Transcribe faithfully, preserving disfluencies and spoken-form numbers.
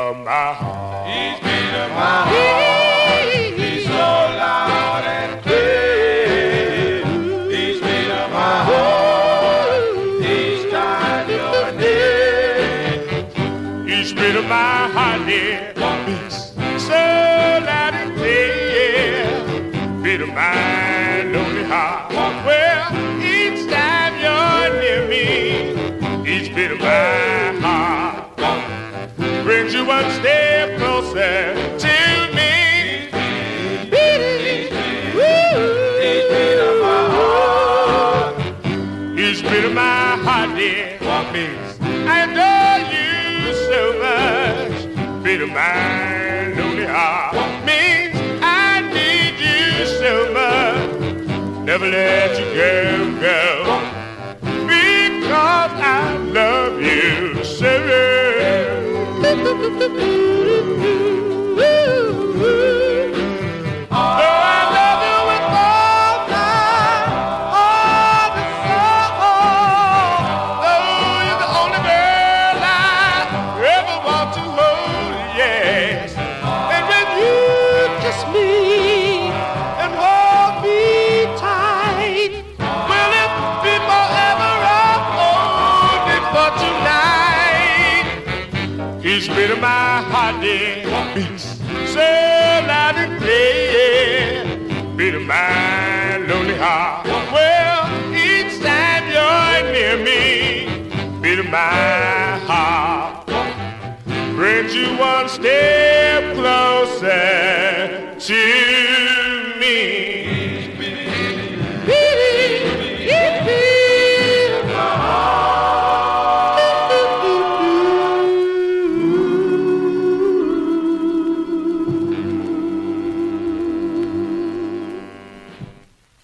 of my heart. Each beat of my heart beats so loud and clear. Each beat of my heart, each time you're near. Each beat of my heart, dear, beats so loud and clear. Beat of my lonely heart. Well, each time you're near me, each beat of my heart brings you one step closer to me. Each beat of my heart, Each beat of my heart, dear, means I adore you so much. Beat of my lonely heart means I need you so much. Never let you go, go, because I love you so. Each beat of my heart, dear, beats so loud and clear. Beat of my lonely heart. Well, each time you're near me, beat of my heart brings you one step closer to